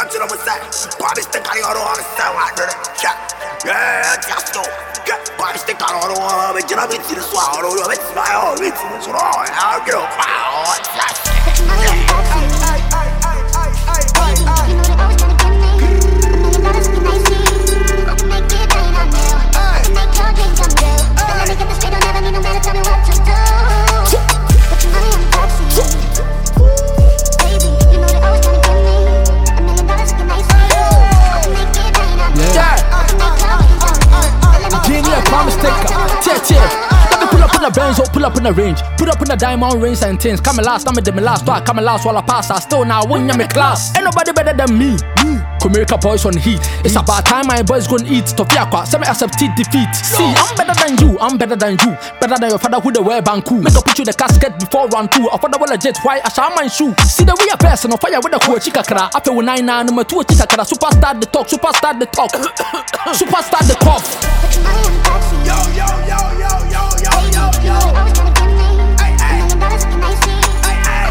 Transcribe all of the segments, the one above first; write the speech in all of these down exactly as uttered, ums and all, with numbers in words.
to the side. Bobby stick on your arm, stand yeah, yeah, just do. Bobby stick on your arm, and you're not to the swallow. It's my own, it's wrong. I'll get a power. Benz, pull up in the range, put up in the diamond rings and things. Come last, I'm the last, so I come last while I pass. I still now win my class. Ain't nobody better than me. Comerica boys on heat. It's about time my boys gonna eat. Tofiakwa, semi accepted defeat. See, I'm better than you, I'm better than you, better than your father who the wear banku. Make up put you the casket before round two. Of father will legit, why I shall my shoe. See the way a person of fire with a cool chica kara. After one nine nine number two chica kara. Superstar the talk, superstar the talk, superstar the cough. Yo yo yo yo yo yo yo yo. Hey hey. Hey hey.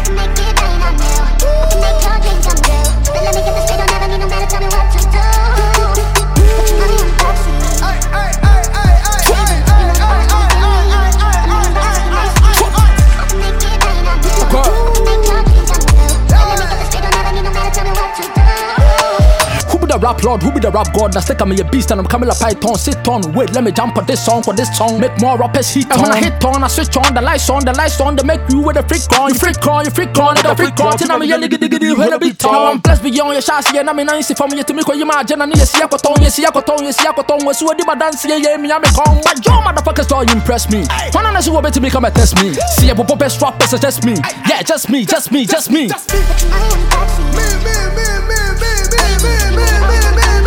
Rap lord, who be the rap god? Now stick I'm a beast and I'm coming like Python. Sit on, wait, let me jump on this song for this song. Make more rappers hit on. And when I hit on, I switch on the lights on, the lights on. They make you with a freak on, you freak on, you freak on, you freak on. Till I'm a yellow giddy giddy when I beat on. Now I'm blessed beyond your chassis and I'm in nice for me to make you imagine. And yes, Yakoton, yes, Yakoton, yes, Yakoton. Was who did my dance? Yeah, yeah, me, I'm a con. But your motherfuckers don't impress me. One on us who will to become a test me. See a pop best rappers, it's just me. Yeah, just me, just me, just me. Me, me, me, me, me, me, me, me, me.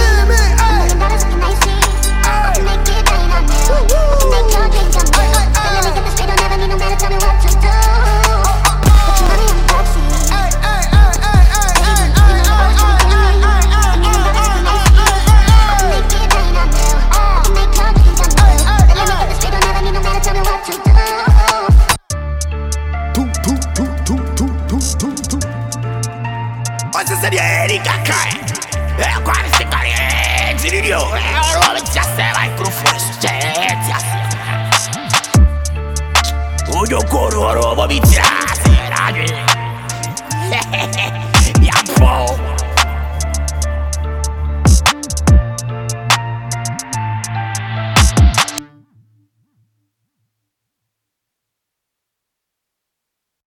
Você seria Erika Kai? É quase se carente, idiota. É o já se vai pro fundo, gente. O meu coro, vou me tirar.